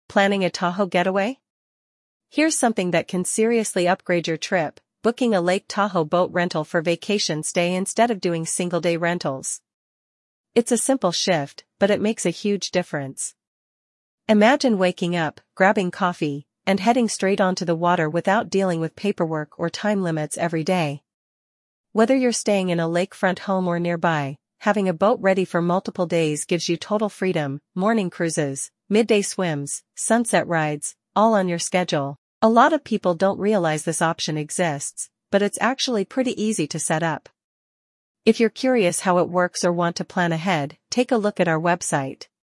Planning a Tahoe getaway? Here's something that can seriously upgrade your trip: booking a Lake Tahoe boat rental for vacation stay instead of doing single-day rentals. It's a simple shift, but it makes a huge difference. Imagine waking up, grabbing coffee, and heading straight onto the water without dealing with paperwork or time limits every day. Whether you're staying in a lakefront home or nearby, having a boat ready for multiple days gives you total freedom: morning cruises, midday swims, sunset rides, all on your schedule. A lot of people don't realize this option exists, but it's actually pretty easy to set up. If you're curious how it works or want to plan ahead, take a look at our website.